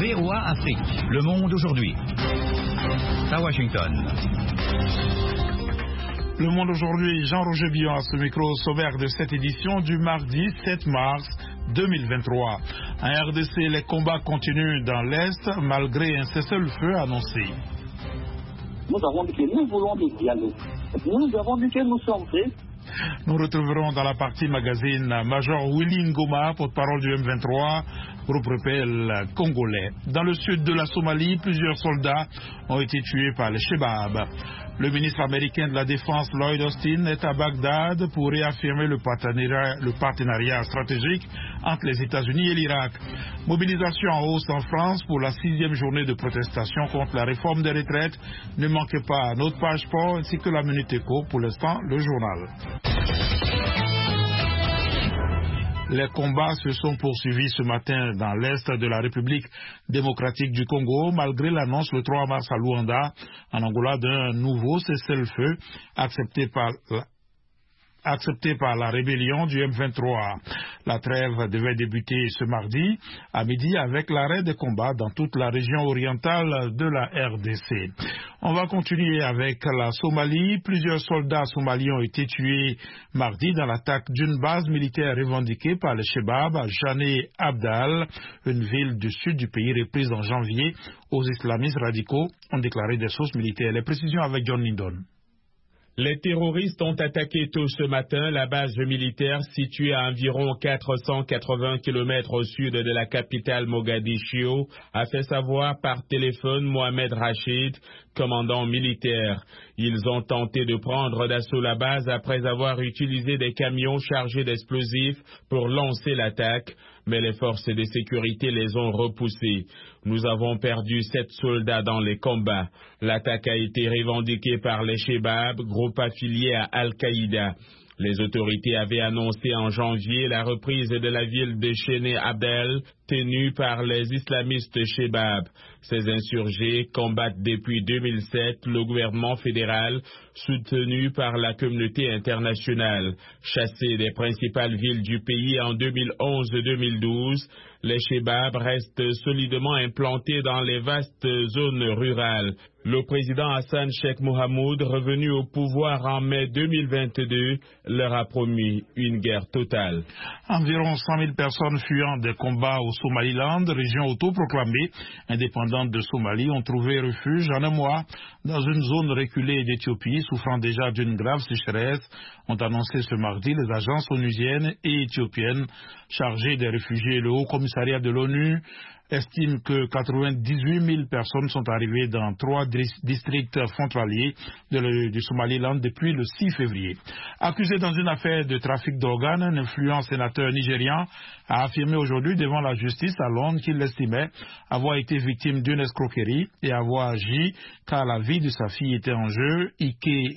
VOA Afrique, le monde aujourd'hui. À Washington. Le monde aujourd'hui, Jean-Roger Billon à ce micro sommaire de cette édition du mardi 7 mars 2023. En RDC, les combats continuent dans l'Est malgré un cessez-le-feu annoncé. Nous avons dit que nous voulons des dialogues. Nous avons dit que nous sommes prêts. Nous retrouverons dans la partie magazine Major Willy Ngoma, porte-parole du M23, groupe rebelle congolais. Dans le sud de la Somalie, plusieurs soldats ont été tués par les Chebab. Le ministre américain de la Défense, Lloyd Austin, est à Bagdad pour réaffirmer le partenariat stratégique entre les États-Unis et l'Irak. Mobilisation en hausse en France pour la 6e journée de protestation contre la réforme des retraites. Ne manquez pas notre page sport ainsi que la Minute Éco. Pour l'instant, le journal. Les combats se sont poursuivis ce matin dans l'est de la République démocratique du Congo, malgré l'annonce le 3 mars à Luanda, en Angola, d'un nouveau cessez-le-feu accepté par la rébellion du M23. La trêve devait débuter ce mardi à midi avec l'arrêt des combats dans toute la région orientale de la RDC. On va continuer avec la Somalie. Plusieurs soldats somaliens ont été tués mardi dans l'attaque d'une base militaire revendiquée par les Chebab à Jane Abdal, une ville du sud du pays reprise en janvier aux islamistes radicaux, ont déclaré des sources militaires. Les précisions avec John Lindon. Les terroristes ont attaqué tôt ce matin la base militaire située à environ 480 km au sud de la capitale Mogadiscio, a fait savoir par téléphone Mohamed Rachid, commandant militaire. Ils ont tenté de prendre d'assaut la base après avoir utilisé des camions chargés d'explosifs pour lancer l'attaque, mais les forces de sécurité les ont repoussés. Nous avons perdu 7 soldats dans les combats. L'attaque a été revendiquée par les Chebab, groupe affilié à Al-Qaïda. Les autorités avaient annoncé en janvier la reprise de la ville de Jane Abdel, tenue par les islamistes Chebab. Ces insurgés combattent depuis 2007 le gouvernement fédéral, soutenu par la communauté internationale. Chassés des principales villes du pays en 2011-2012, les Chebab restent solidement implantés dans les vastes zones rurales. Le président Hassan Sheikh Mohamoud, revenu au pouvoir en mai 2022, leur a promis une guerre totale. Environ 100 000 personnes fuyant des combats au Somaliland, région autoproclamée indépendante de Somalie, ont trouvé refuge en un mois dans une zone reculée d'Éthiopie, souffrant déjà d'une grave sécheresse, ont annoncé ce mardi les agences onusiennes et éthiopiennes chargées des réfugiés. Le Haut Commissariat de l'ONU estime que 98 000 personnes sont arrivées dans 3 districts frontaliers du Somaliland depuis le 6 février. Accusé dans une affaire de trafic d'organes, un influent sénateur nigérian a affirmé aujourd'hui devant la justice à Londres qu'il estimait avoir été victime d'une escroquerie et avoir agi car la vie de sa fille était en jeu. Ike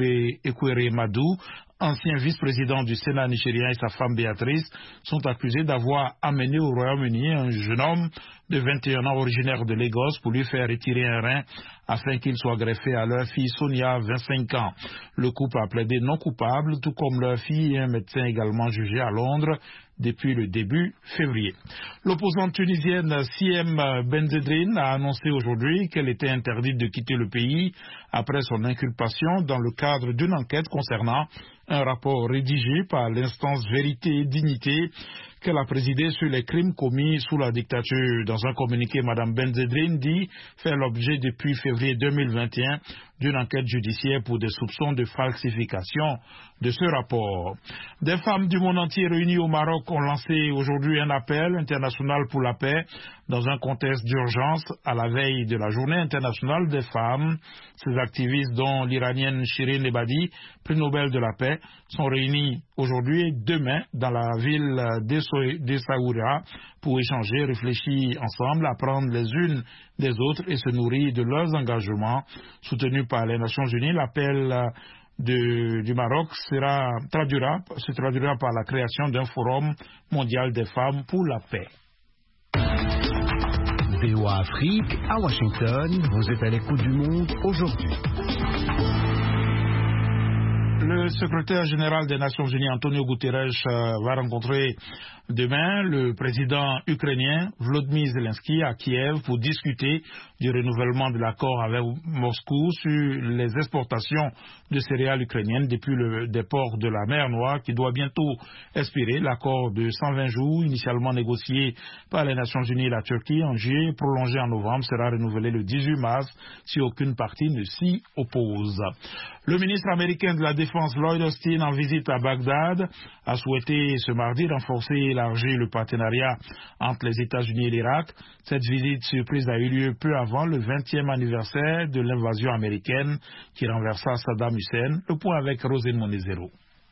Ekwere Madu, ancien vice-président du Sénat nigérien, et sa femme Béatrice sont accusés d'avoir amené au Royaume-Uni un jeune homme de 21 ans originaire de Lagos pour lui faire retirer un rein afin qu'il soit greffé à leur fille Sonia, 25 ans. Le couple a plaidé non coupable, tout comme leur fille et un médecin également jugé à Londres depuis le début février. L'opposante tunisienne Siem Benzedrine a annoncé aujourd'hui qu'elle était interdite de quitter le pays après son inculpation dans le cadre d'une enquête concernant un rapport rédigé par l'instance Vérité et Dignité qu'elle a présidé sur les crimes commis sous la dictature. Dans un communiqué, Mme Benzedrine dit faire l'objet depuis février 2021 d'une enquête judiciaire pour des soupçons de falsification de ce rapport. Des femmes du monde entier réunies au Maroc ont lancé aujourd'hui un appel international pour la paix dans un contexte d'urgence à la veille de la Journée internationale des femmes. Ces activistes, dont l'Iranienne Shirin Ebadi, prix Nobel de la paix, sont réunis aujourd'hui et demain dans la ville d'Essaouira pour échanger, réfléchir ensemble, apprendre les unes des autres et se nourrir de leurs engagements soutenus par les Nations Unies. L'appel du Maroc se traduira par la création d'un forum mondial des femmes pour la paix. VOA Afrique, à Washington, vous êtes à l'écoute du monde aujourd'hui. Le secrétaire général des Nations Unies, Antonio Guterres, va rencontrer demain le président ukrainien Volodymyr Zelensky à Kiev pour discuter du renouvellement de l'accord avec Moscou sur les exportations de céréales ukrainiennes depuis le déport de la mer Noire qui doit bientôt expirer. L'accord de 120 jours, initialement négocié par les Nations Unies et la Turquie en juillet, prolongé en novembre, sera renouvelé le 18 mars si aucune partie ne s'y oppose. Le ministre américain de la Défense Lloyd Austin, en visite à Bagdad, a souhaité ce mardi renforcer et élargir le partenariat entre les États-Unis et l'Irak. Cette visite surprise a eu lieu peu avant le 20e anniversaire de l'invasion américaine qui renversa Saddam Hussein. Le point avec Rosine Monezero.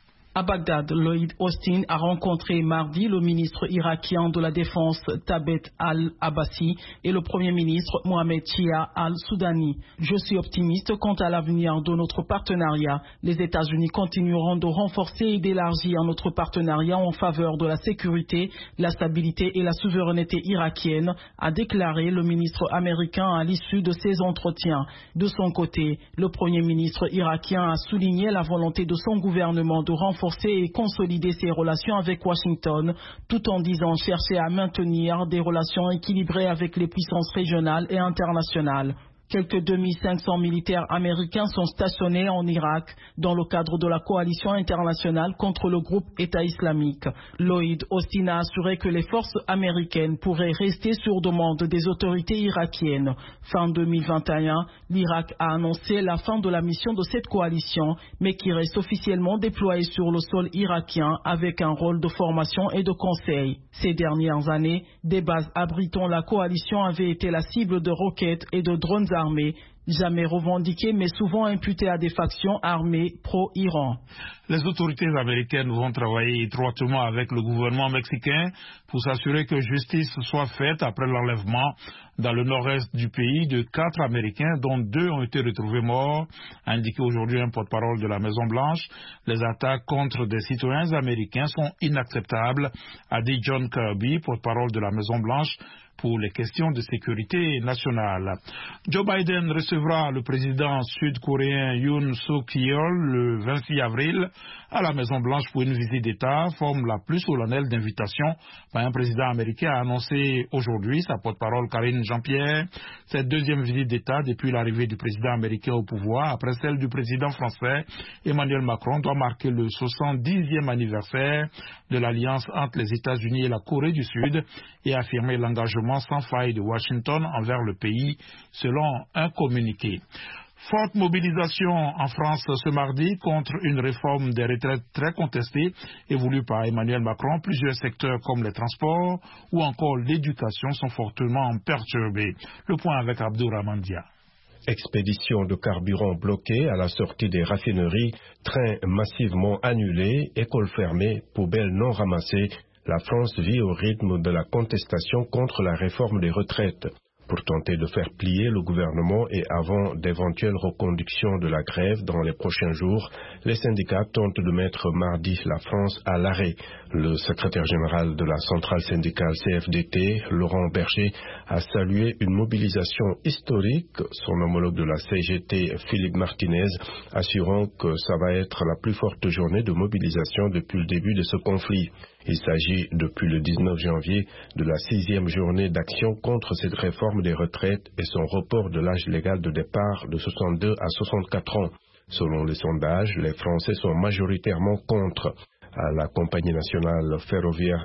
À Bagdad, Lloyd Austin a rencontré mardi le ministre irakien de la Défense Thabet al-Abbasi et le premier ministre Mohamed Shia al-Soudani. Je suis optimiste quant à l'avenir de notre partenariat. Les États-Unis continueront de renforcer et d'élargir notre partenariat en faveur de la sécurité, la stabilité et la souveraineté irakienne, a déclaré le ministre américain à l'issue de ces entretiens. De son côté, le premier ministre irakien a souligné la volonté de son gouvernement de renforcer et consolider ses relations avec Washington, tout en disant chercher à maintenir des relations équilibrées avec les puissances régionales et internationales. Quelques 2500 militaires américains sont stationnés en Irak dans le cadre de la coalition internationale contre le groupe État islamique. Lloyd Austin a assuré que les forces américaines pourraient rester sur demande des autorités irakiennes. Fin 2021, l'Irak a annoncé la fin de la mission de cette coalition, mais qui reste officiellement déployée sur le sol irakien avec un rôle de formation et de conseil. Ces dernières années, des bases abritant la coalition avaient été la cible de roquettes et de drones armés, jamais revendiqués mais souvent imputés à des factions armées pro-Iran. Les autorités américaines vont travailler étroitement avec le gouvernement mexicain pour s'assurer que justice soit faite après l'enlèvement dans le nord-est du pays de 4 Américains, dont 2 ont été retrouvés morts, a indiqué aujourd'hui un porte-parole de la Maison-Blanche. Les attaques contre des citoyens américains sont inacceptables, a dit John Kirby, porte-parole de la Maison-Blanche, pour les questions de sécurité nationale. Joe Biden recevra le président sud-coréen Yoon Suk-yeol le 26 avril à la Maison-Blanche pour une visite d'État, forme la plus solennelle d'invitation par un président américain, a annoncé aujourd'hui sa porte-parole Karine Jean-Pierre. Cette deuxième visite d'État depuis l'arrivée du président américain au pouvoir, après celle du président français Emmanuel Macron, doit marquer le 70e anniversaire de l'alliance entre les États-Unis et la Corée du Sud et affirmer l'engagement sans faille de Washington envers le pays, selon un communiqué. Forte mobilisation en France ce mardi contre une réforme des retraites très contestée et voulue par Emmanuel Macron. Plusieurs secteurs comme les transports ou encore l'éducation sont fortement perturbés. Le point avec Abdourahmane Dia. Expédition de carburant bloquée à la sortie des raffineries, trains massivement annulés, écoles fermées, poubelles non ramassées. La France vit au rythme de la contestation contre la réforme des retraites. Pour tenter de faire plier le gouvernement et avant d'éventuelles reconductions de la grève dans les prochains jours, les syndicats tentent de mettre mardi la France à l'arrêt. Le secrétaire général de la centrale syndicale CFDT, Laurent Berger, a salué une mobilisation historique, son homologue de la CGT, Philippe Martinez, assurant que ça va être la plus forte journée de mobilisation depuis le début de ce conflit. Il s'agit, depuis le 19 janvier, de la 6e journée d'action contre cette réforme des retraites et son report de l'âge légal de départ de 62 à 64 ans. Selon les sondages, les Français sont majoritairement contre. À la compagnie nationale ferroviaire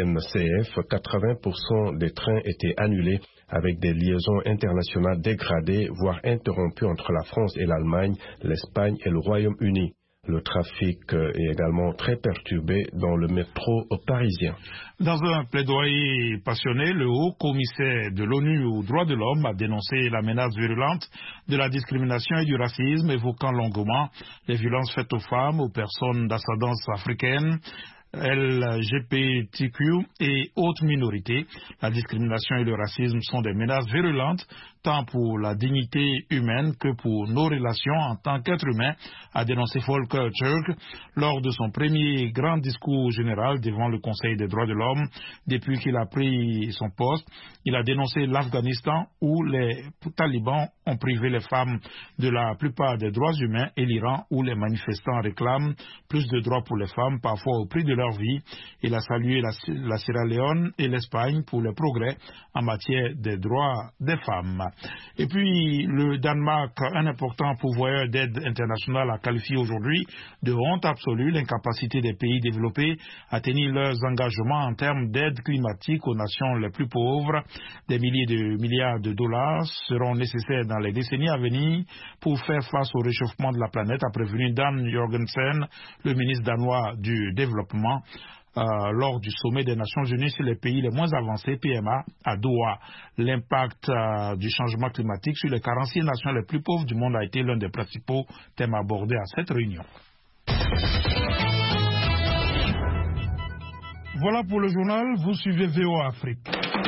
SNCF, 80% des trains étaient annulés avec des liaisons internationales dégradées, voire interrompues entre la France et l'Allemagne, l'Espagne et le Royaume-Uni. Le trafic est également très perturbé dans le métro parisien. Dans un plaidoyer passionné, le haut commissaire de l'ONU aux droits de l'homme a dénoncé la menace virulente de la discrimination et du racisme, évoquant longuement les violences faites aux femmes, aux personnes d'ascendance africaine, LGBTQ et autres minorités. La discrimination et le racisme sont des menaces virulentes, tant pour la dignité humaine que pour nos relations en tant qu'être humain, a dénoncé Volker Türk lors de son premier grand discours général devant le Conseil des droits de l'homme depuis qu'il a pris son poste. Il a dénoncé l'Afghanistan où les talibans ont privé les femmes de la plupart des droits humains, et l'Iran, où les manifestants réclament plus de droits pour les femmes, parfois au prix de leur vie. Il a salué la Sierra Leone et l'Espagne pour les progrès en matière des droits des femmes. Et puis, le Danemark, un important pourvoyeur d'aide internationale, a qualifié aujourd'hui de honte absolue l'incapacité des pays développés à tenir leurs engagements en termes d'aide climatique aux nations les plus pauvres. Des milliers de milliards de dollars seront nécessaires dans les décennies à venir pour faire face au réchauffement de la planète, a prévenu Dan Jorgensen, le ministre danois du développement, lors du sommet des Nations Unies sur les pays les moins avancés, PMA, à Doha. L'impact du changement climatique sur les 46 nations les plus pauvres du monde a été l'un des principaux thèmes abordés à cette réunion. Voilà pour le journal, vous suivez VOA Afrique.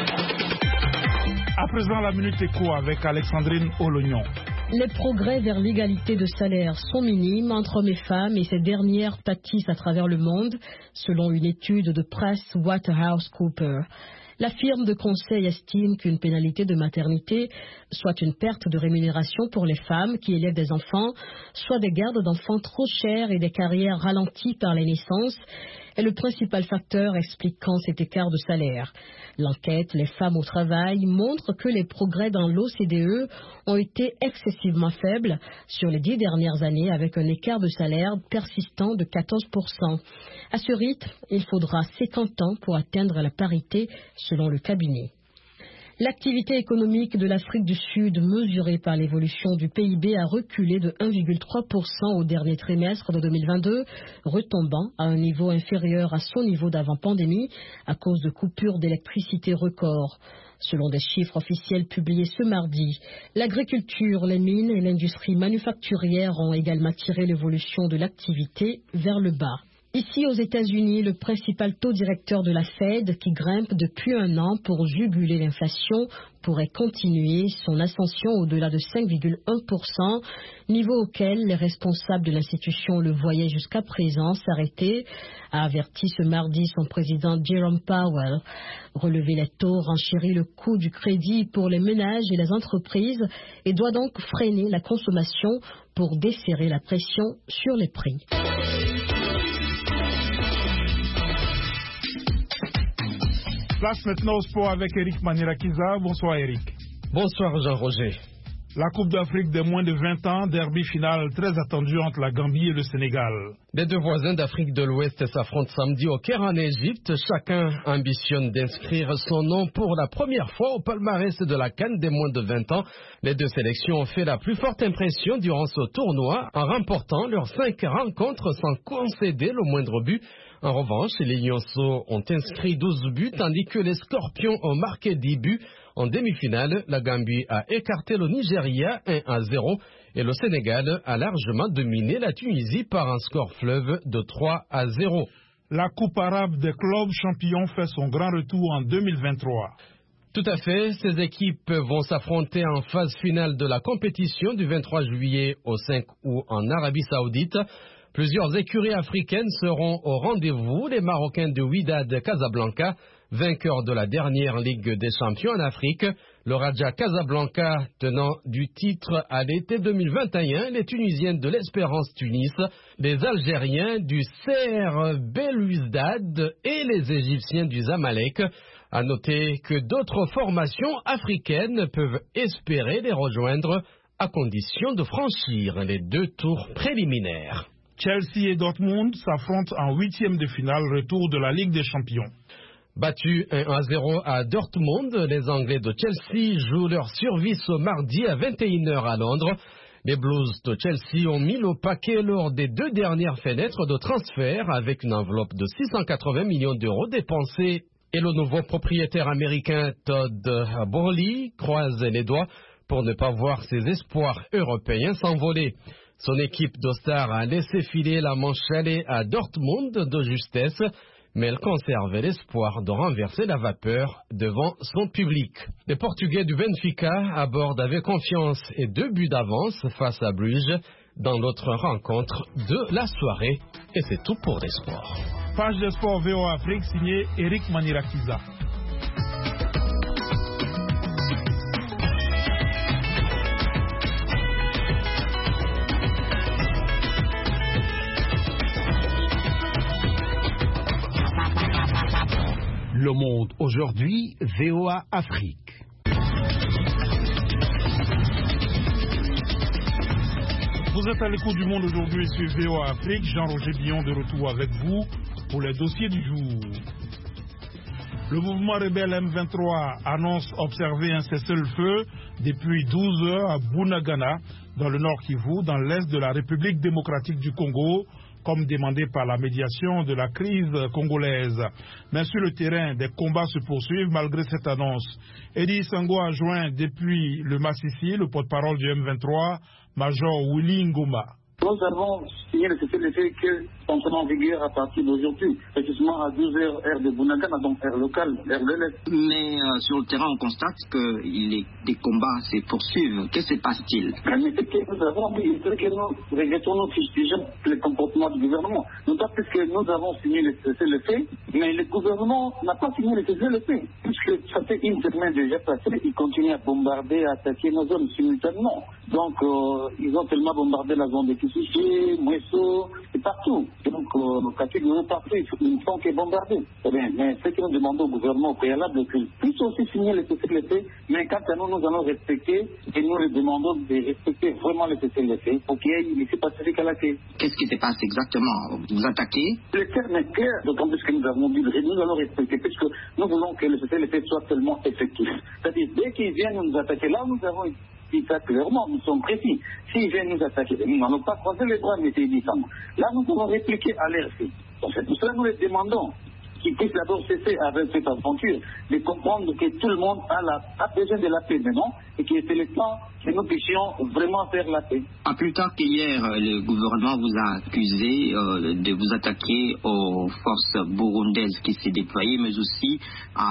À présent, la Minute Éco avec Alexandrine Olognon. Les progrès vers l'égalité de salaire sont minimes entre hommes et femmes et ces dernières pâtissent à travers le monde, selon une étude de PricewaterhouseCoopers. La firme de conseil estime qu'une pénalité de maternité, soit une perte de rémunération pour les femmes qui élèvent des enfants, soit des gardes d'enfants trop chères et des carrières ralenties par les naissances, est le principal facteur expliquant cet écart de salaire. L'enquête Les femmes au travail montre que les progrès dans l'OCDE ont été excessivement faibles sur les 10 dernières années, avec un écart de salaire persistant de 14%. À ce rythme, il faudra 50 ans pour atteindre la parité, selon le cabinet. L'activité économique de l'Afrique du Sud, mesurée par l'évolution du PIB, a reculé de 1,3% au dernier trimestre de 2022, retombant à un niveau inférieur à son niveau d'avant-pandémie à cause de coupures d'électricité records. Selon des chiffres officiels publiés ce mardi, l'agriculture, les mines et l'industrie manufacturière ont également tiré l'évolution de l'activité vers le bas. Ici, aux États-Unis, le principal taux directeur de la Fed, qui grimpe depuis un an pour juguler l'inflation, pourrait continuer son ascension au-delà de 5,1%, niveau auquel les responsables de l'institution le voyaient jusqu'à présent s'arrêter, a averti ce mardi son président Jerome Powell. Relever les taux renchérit le coût du crédit pour les ménages et les entreprises et doit donc freiner la consommation pour desserrer la pression sur les prix. Place maintenant au sport avec Eric Manirakiza. Bonsoir Eric. Bonsoir Jean-Roger. La Coupe d'Afrique des moins de 20 ans, derby final très attendu entre la Gambie et le Sénégal. Les deux voisins d'Afrique de l'Ouest s'affrontent samedi au Caire en Égypte. Chacun ambitionne d'inscrire son nom pour la première fois au palmarès de la CAN des moins de 20 ans. Les deux sélections ont fait la plus forte impression durant ce tournoi en remportant leurs 5 rencontres sans concéder le moindre but. En revanche, les Lionceaux ont inscrit 12 buts tandis que les Scorpions ont marqué 10 buts. En demi-finale, la Gambie a écarté le Nigeria 1-0 et le Sénégal a largement dominé la Tunisie par un score fleuve de 3-0. La Coupe arabe des clubs champions fait son grand retour en 2023. Tout à fait, ces équipes vont s'affronter en phase finale de la compétition du 23 juillet au 5 août en Arabie Saoudite. Plusieurs écuries africaines seront au rendez-vous. Les Marocains de Wydad Casablanca, vainqueurs de la dernière Ligue des Champions en Afrique, le Raja Casablanca tenant du titre à l'été 2021, les Tunisiens de l'Espérance Tunis, les Algériens du CR Belouizdad et les Égyptiens du Zamalek. À noter que d'autres formations africaines peuvent espérer les rejoindre à condition de franchir les 2 tours préliminaires. Chelsea et Dortmund s'affrontent en 8e de finale retour de la Ligue des Champions. Battus 1-0 à Dortmund, les Anglais de Chelsea jouent leur survie ce mardi à 21h à Londres. Les Blues de Chelsea ont mis le paquet lors des 2 dernières fenêtres de transfert avec une enveloppe de 680 millions d'euros dépensée. Et le nouveau propriétaire américain Todd Boehly croise les doigts pour ne pas voir ses espoirs européens s'envoler. Son équipe de stars a laissé filer la manche allée à Dortmund de justesse, mais elle conservait l'espoir de renverser la vapeur devant son public. Les Portugais du Benfica abordent avec confiance et 2 buts d'avance face à Bruges dans l'autre rencontre de la soirée. Et c'est tout pour les sports. Page de sport VOA Afrique signée Eric Manirakiza. Monde aujourd'hui, VOA Afrique. Vous êtes à l'écoute du Monde aujourd'hui sur VOA Afrique. Jean-Roger Billon de retour avec vous pour les dossiers du jour. Le mouvement rebelle M23 annonce observer un cessez-le-feu depuis 12 heures à Bunagana, dans le Nord Kivu, dans l'Est de la République démocratique du Congo, comme demandé par la médiation de la crise congolaise. Mais sur le terrain, des combats se poursuivent malgré cette annonce. Eddie Sango a joint depuis le Massissi le porte-parole du M23, Major Willy Ngoma. Nous avons signé le cessez-le-feu que entrera en vigueur à partir d'aujourd'hui, précisément à 12h heure de Bunagana, donc heure locale, heure de l'Est. Mais sur le terrain, on constate que des combats se poursuivent. Que se passe-t-il? Mais c'est que nous avons dit, c'est que nous regrettons, nous fustigeons le comportement du gouvernement. D'autant plus que nous avons signé le cessez-le-feu, mais le gouvernement n'a pas signé le cessez-le-feu, puisque ça fait une semaine déjà passé, ils continuent à bombarder, à attaquer nos zones simultanément. Donc, ils ont tellement bombardé la zone de Kisuchi, Mouesso, et partout. Donc, catégorie partout, ils ne font que bombarder. Mais ce que nous demandons au gouvernement au préalable, c'est qu'ils puissent aussi signer le cessez-le-feu, mais quant à nous, nous allons respecter, et nous les demandons de respecter vraiment le cessez-le-feu pour qu'il y ait une issue pacifique à la paix. Qu'est-ce qui se passe exactement? Vous attaquez? Le terme est clair, d'autant plus que nous avons dit, nous allons respecter, puisque nous voulons que le cessez-le-feu soit tellement effectif. C'est-à-dire, dès qu'ils viennent nous attaquer, là, nous avons dit ça clairement, nous sommes précis. S'ils viennent nous attaquer, nous n'allons pas croiser les bras, mais c'est évident. Là, nous allons répliquer à l'air fait. Donc, c'est pour cela que nous les demandons qu'ils puissent d'abord cesser avec cette aventure, de comprendre que tout le monde a besoin de la paix maintenant, et que c'est le temps que nous puissions vraiment faire la paix. Pas plus tard qu'hier, le gouvernement vous a accusé de vous attaquer aux forces burundaises qui s'est déployées, mais aussi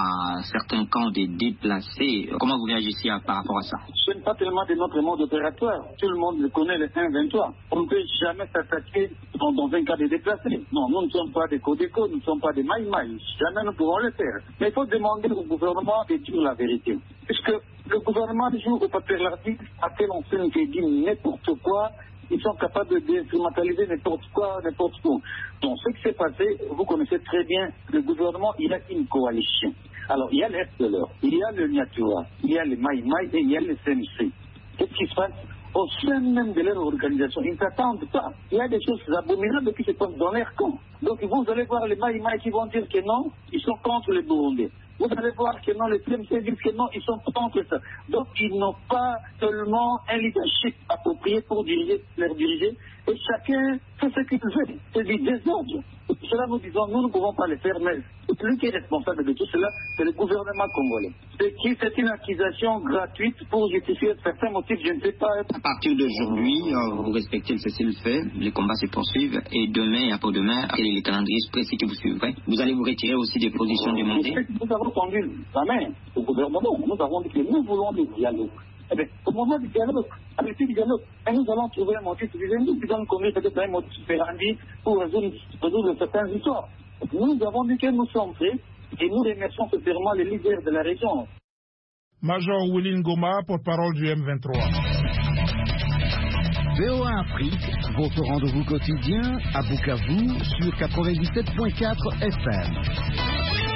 à certains camps de déplacés. Comment vous réagissez par rapport à ça? Ce n'est pas tellement de notre mode opératoire. Tout le monde connaît le 1-23. On ne peut jamais s'attaquer dans un cas de déplacés. Non, nous ne sommes pas des Codeco, nous ne sommes pas des Maïmaï. Jamais nous pourrons le faire. Mais il faut demander au gouvernement de dire la vérité. Puisque le gouvernement joue au papier l'article à quel enseigne qui dit n'importe quoi, ils sont capables d'instrumentaliser n'importe quoi, n'importe où. Donc ce qui s'est passé, vous connaissez très bien, le gouvernement, il a une coalition. Alors il y a les FDLR, il y a le Nyatura, il y a les Maïmaï et il y a le CNC. Qu'est-ce qui se passe? Au sein même de leur organisation, ils ne s'attendent pas. Il y a des choses abominables qui se passent dans leur camp. Donc vous allez voir les Maïmaï qui vont dire que non, ils sont contre les Burundais. Vous allez voir que non, les CMC disent que non, ils sont contre ça. Donc ils n'ont pas seulement un leadership approprié pour leur diriger, et chacun fait ce qu'il veut. C'est du désordre. Cela nous disons, nous ne pouvons pas le faire, mais celui qui est responsable de tout cela, c'est le gouvernement congolais. C'est une accusation gratuite pour justifier certains motifs, je ne sais pas. À partir d'aujourd'hui, vous respectez le cessez-le-feu, les combats se poursuivent, et demain et après-demain, quel est le calendrier précis que vous suivrez? Vous allez vous retirer aussi des positions demandées? Nous avons tendu la main au gouvernement, nous avons dit que nous voulons des dialogues. Eh bien, au moment du dialogue, avec ce dialogue, nous allons trouver un motif suffisant, nous allons conduire peut-être un motif supérandi pour résoudre certaines histoires. Nous avons dit que nous sommes prêts et nous remercions sincèrement les leaders de la région. Major Willy Ngoma, porte-parole du M23. VOA Afrique, votre rendez-vous quotidien à Bukavu sur 97.4 FM.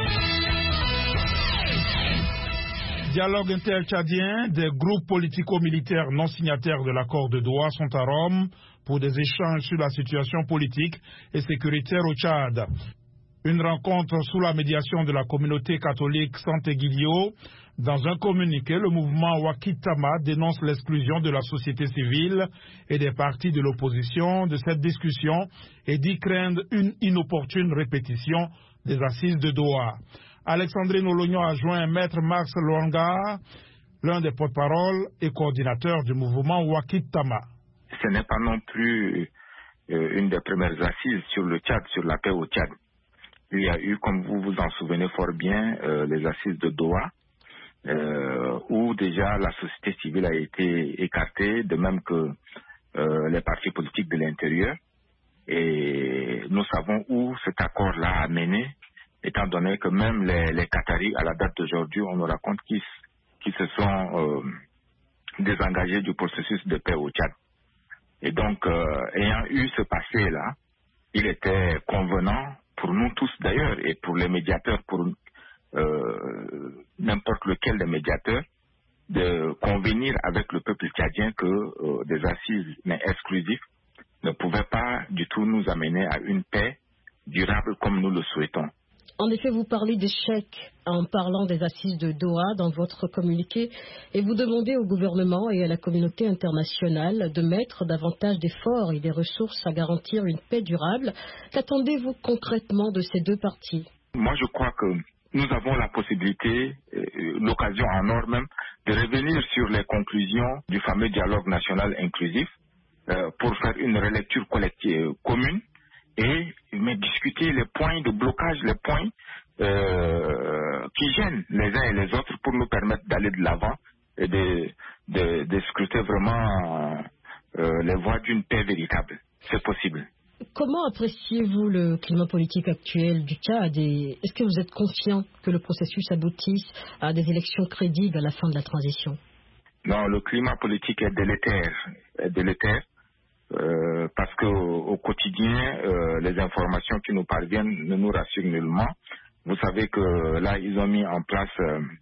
Dialogue inter-tchadien, des groupes politico-militaires non signataires de l'accord de Doha sont à Rome pour des échanges sur la situation politique et sécuritaire au Tchad. Une rencontre sous la médiation de la communauté catholique Santé-Guilio. Dans un communiqué, le mouvement Wakitama dénonce l'exclusion de la société civile et des partis de l'opposition de cette discussion et dit craindre une inopportune répétition des assises de Doha. Alexandrine Olognon a joint Maître Max Luanga, l'un des porte-parole et coordinateur du mouvement Wakitama. Ce n'est pas non plus une des premières assises sur le Tchad, sur la paix au Tchad. Il y a eu, comme vous vous en souvenez fort bien, les assises de Doha, où déjà la société civile a été écartée, de même que les partis politiques de l'intérieur. Et nous savons où cet accord-là a mené, étant donné que même les Qataris, à la date d'aujourd'hui, on nous raconte qu'ils se sont désengagés du processus de paix au Tchad. Et donc, ayant eu ce passé-là, il était convenant, pour nous tous d'ailleurs, et pour les médiateurs n'importe lequel des médiateurs de convenir avec le peuple tchadien que des assises mais exclusives ne pouvaient pas du tout nous amener à une paix durable comme nous le souhaitons. En effet, vous parlez d'échec en parlant des assises de Doha dans votre communiqué et vous demandez au gouvernement et à la communauté internationale de mettre davantage d'efforts et des ressources à garantir une paix durable. Qu'attendez-vous concrètement de ces deux parties? Moi, je crois que nous avons la possibilité, l'occasion en or même, de revenir sur les conclusions du fameux dialogue national inclusif pour faire une relecture collective commune mais discuter les points de blocage, les points qui gênent les uns et les autres pour nous permettre d'aller de l'avant et de scruter vraiment les voies d'une paix véritable. C'est possible. Comment appréciez-vous le climat politique actuel du Tchad et est-ce que vous êtes confiant que le processus aboutisse à des élections crédibles à la fin de la transition? Non, le climat politique est délétère. Parce qu'au quotidien, les informations qui nous parviennent ne nous rassurent nullement. Vous savez que là, ils ont mis en place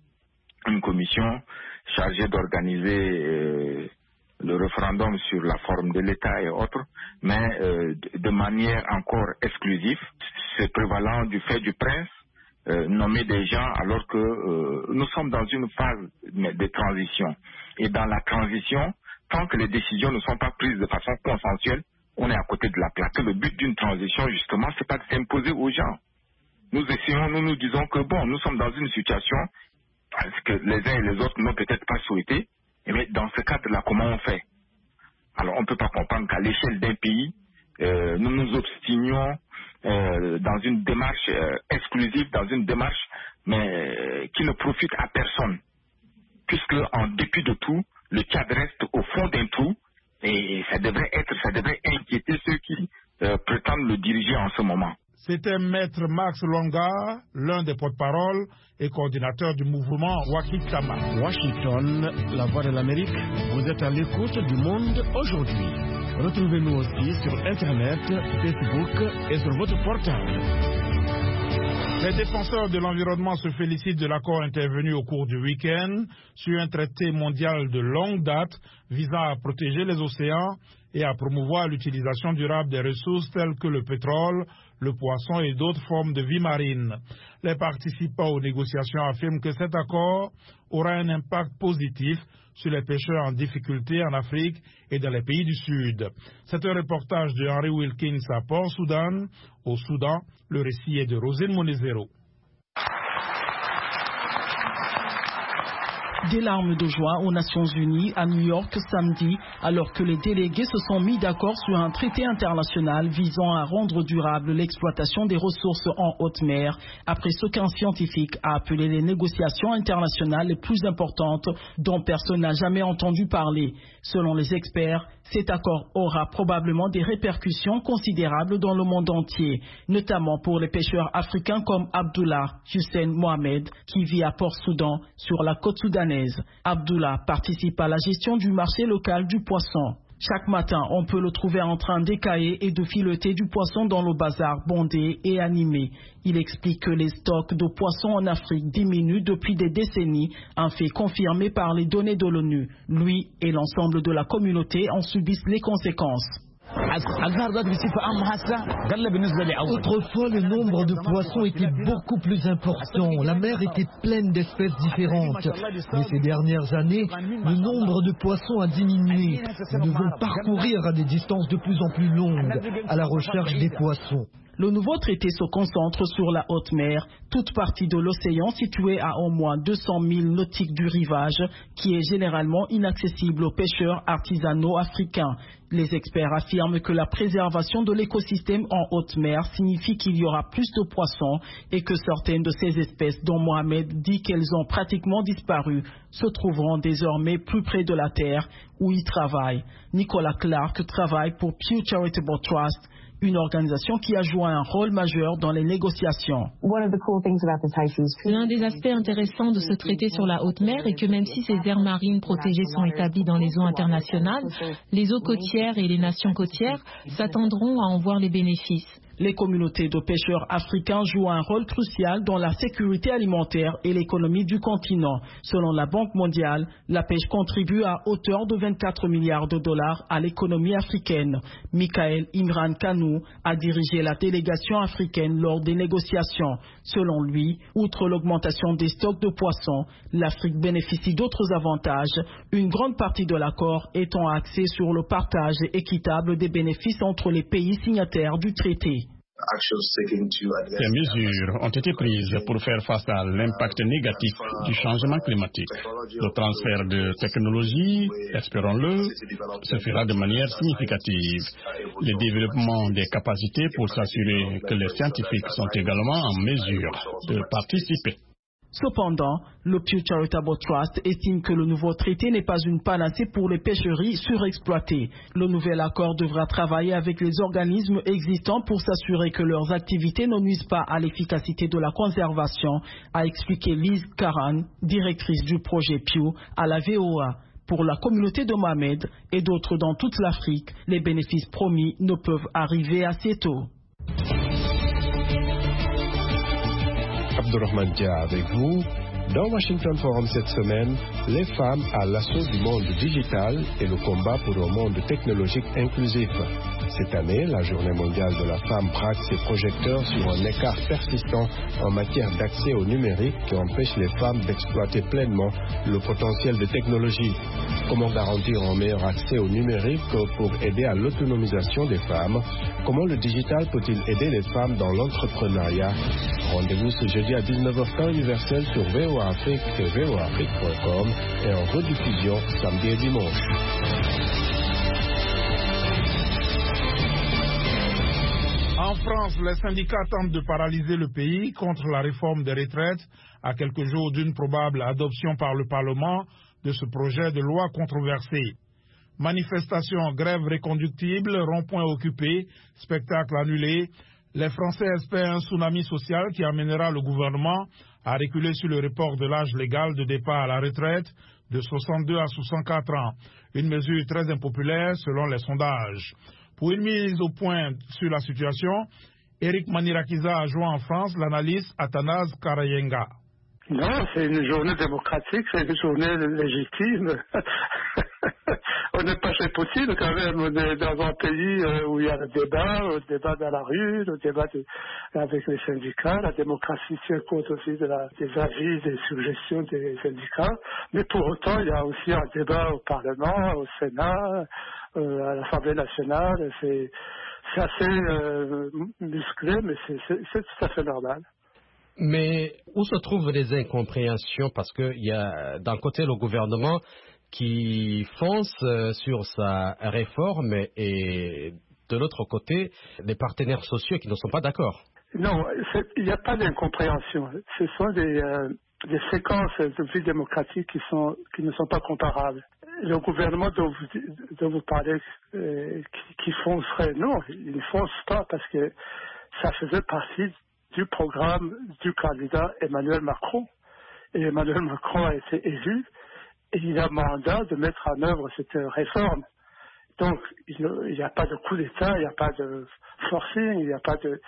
une commission chargée d'organiser le référendum sur la forme de l'État et autres, mais de manière encore exclusive, c'est prévalant du fait du prince, nommer des gens alors que nous sommes dans une phase de transition. Et dans la transition, tant que les décisions ne sont pas prises de façon consensuelle, on est à côté de la plaque. Le but d'une transition, justement, c'est pas de s'imposer aux gens. Nous disons que bon, nous sommes dans une situation que les uns et les autres n'ont peut-être pas souhaité, mais dans ce cadre-là, comment on fait? Alors, on ne peut pas comprendre qu'à l'échelle d'un pays, nous nous obstinions dans une démarche exclusive, dans une démarche mais qui ne profite à personne. Puisque, en dépit de tout, le Tchad reste au fond d'un trou et ça devrait inquiéter ceux qui prétendent le diriger en ce moment. C'était Maître Max Longa, l'un des porte-parole et coordinateur du mouvement Wakitama. Washington, la voix de l'Amérique, vous êtes à l'écoute du Monde aujourd'hui. Retrouvez-nous aussi sur Internet, Facebook et sur votre portable. Les défenseurs de l'environnement se félicitent de l'accord intervenu au cours du week-end sur un traité mondial de longue date visant à protéger les océans et à promouvoir l'utilisation durable des ressources telles que le pétrole, le poisson et d'autres formes de vie marine. Les participants aux négociations affirment que cet accord aura un impact positif sur les pêcheurs en difficulté en Afrique et dans les pays du Sud. C'est un reportage de Henry Wilkins à Port-Soudan. Au Soudan, le récit est de Rosine Monezero. Des larmes de joie aux Nations Unies à New York samedi, alors que les délégués se sont mis d'accord sur un traité international visant à rendre durable l'exploitation des ressources en haute mer, après ce qu'un scientifique a appelé les négociations internationales les plus importantes dont personne n'a jamais entendu parler. Selon les experts, cet accord aura probablement des répercussions considérables dans le monde entier, notamment pour les pêcheurs africains comme Abdullah Hussein Mohamed, qui vit à Port-Soudan, sur la côte soudanaise. Abdullah participe à la gestion du marché local du poisson. Chaque matin, on peut le trouver en train d'écailler et de fileter du poisson dans le bazar bondé et animé. Il explique que les stocks de poissons en Afrique diminuent depuis des décennies, un fait confirmé par les données de l'ONU. Lui et l'ensemble de la communauté en subissent les conséquences. Autrefois, le nombre de poissons était beaucoup plus important. La mer était pleine d'espèces différentes. Mais ces dernières années, le nombre de poissons a diminué. Nous devons parcourir à des distances de plus en plus longues à la recherche des poissons. Le nouveau traité se concentre sur la haute mer, toute partie de l'océan située à au moins 200 000 nautiques du rivage, qui est généralement inaccessible aux pêcheurs artisanaux africains. Les experts affirment que la préservation de l'écosystème en haute mer signifie qu'il y aura plus de poissons et que certaines de ces espèces dont Mohamed dit qu'elles ont pratiquement disparu se trouveront désormais plus près de la terre où ils travaillent. Nicolas Clark travaille pour Pew Charitable Trust, une organisation qui a joué un rôle majeur dans les négociations. L'un des aspects intéressants de ce traité sur la haute mer est que même si ces aires marines protégées sont établies dans les eaux internationales, les eaux côtières et les nations côtières s'attendront à en voir les bénéfices. Les communautés de pêcheurs africains jouent un rôle crucial dans la sécurité alimentaire et l'économie du continent. Selon la Banque mondiale, la pêche contribue à hauteur de 24 milliards de dollars à l'économie africaine. Michael Imran Kanou a dirigé la délégation africaine lors des négociations. Selon lui, outre l'augmentation des stocks de poissons, l'Afrique bénéficie d'autres avantages, une grande partie de l'accord étant axée sur le partage équitable des bénéfices entre les pays signataires du traité. Ces mesures ont été prises pour faire face à l'impact négatif du changement climatique. Le transfert de technologie, espérons-le, se fera de manière significative. Le développement des capacités pour s'assurer que les scientifiques sont également en mesure de participer. Cependant, le Pew Charitable Trust estime que le nouveau traité n'est pas une panacée pour les pêcheries surexploitées. Le nouvel accord devra travailler avec les organismes existants pour s'assurer que leurs activités ne nuisent pas à l'efficacité de la conservation, a expliqué Liz Karan, directrice du projet Pew à la VOA. Pour la communauté de Mohamed et d'autres dans toute l'Afrique, les bénéfices promis ne peuvent arriver assez tôt. Abdurrahman Dia avec vous. Dans Washington Forum cette semaine, les femmes à l'assaut du monde digital et le combat pour un monde technologique inclusif. Cette année, la Journée mondiale de la femme braque ses projecteurs sur un écart persistant en matière d'accès au numérique qui empêche les femmes d'exploiter pleinement le potentiel des technologies. Comment garantir un meilleur accès au numérique pour aider à l'autonomisation des femmes? Comment le digital peut-il aider les femmes dans l'entrepreneuriat? Rendez-vous ce jeudi à 19h temps universel sur VOA Afrique et voaafrique.com et en rediffusion samedi et dimanche. En France, les syndicats tentent de paralyser le pays contre la réforme des retraites à quelques jours d'une probable adoption par le Parlement de ce projet de loi controversé. Manifestations, grèves reconductibles, ronds-points occupés, spectacles annulés. Les Français espèrent un tsunami social qui amènera le gouvernement à reculer sur le report de l'âge légal de départ à la retraite de 62 à 64 ans. Une mesure très impopulaire selon les sondages. Pour une mise au point sur la situation, Eric Manirakiza a joint en France l'analyste Athanase Karayenga. Non, c'est une journée démocratique, c'est une journée légitime. On n'est pas chez possible quand même. On est dans un pays où il y a le débat dans la rue, le débat avec les syndicats. La démocratie tient compte aussi des avis, des suggestions des syndicats. Mais pour autant, il y a aussi un débat au Parlement, au Sénat, à l'Assemblée nationale. C'est assez musclé, mais c'est tout à fait normal. Mais où se trouvent les incompréhensions? Parce qu'il y a d'un côté le gouvernement qui fonce sur sa réforme et de l'autre côté les partenaires sociaux qui ne sont pas d'accord. Non, il n'y a pas d'incompréhension. Ce sont des séquences de vie démocratique qui ne sont pas comparables. Le gouvernement dont vous parlez qui foncerait, non, il ne fonce pas parce que ça faisait partie du programme du candidat Emmanuel Macron. Et Emmanuel Macron a été élu et il a mandat de mettre en œuvre cette réforme. Donc, il n'y a pas de coup d'État, il n'y a pas de forcing, il n'y a pas de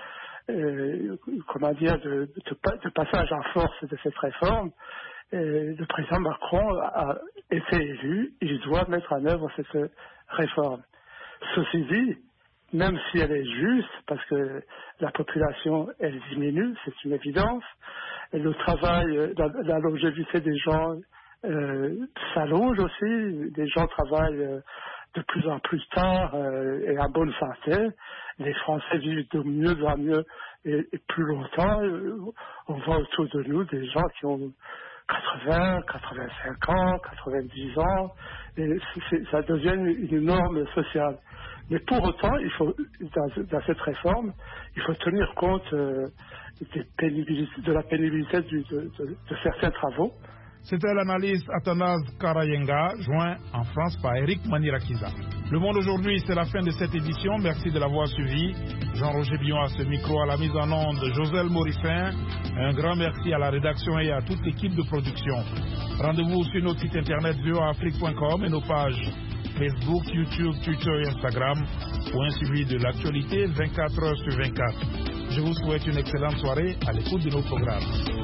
passage en force de cette réforme. Et le président Macron a été élu, il doit mettre en œuvre cette réforme. Ceci dit, même si elle est juste, parce que la population, elle diminue, c'est une évidence, et le travail, la longévité des gens s'allonge aussi, les gens travaillent de plus en plus tard et en bonne santé, les Français vivent de mieux en mieux et plus longtemps, on voit autour de nous des gens qui ont 80, 85 ans, 90 ans, et ça devient une norme sociale. Mais pour autant, il faut, dans cette réforme, il faut tenir compte de la pénibilité de certains travaux. C'était l'analyste Athanase Karayenga, joint en France par Eric Manirakiza. Le Monde aujourd'hui, c'est la fin de cette édition. Merci de l'avoir suivi. Jean-Roger Billon à ce micro, à la mise en onde, Joselle Morifin. Un grand merci à la rédaction et à toute l'équipe de production. Rendez-vous sur notre site internet voaafrique.com et nos pages Facebook, YouTube, Twitter et Instagram pour un suivi de l'actualité 24 heures sur 24. Je vous souhaite une excellente soirée à l'écoute de nos programmes.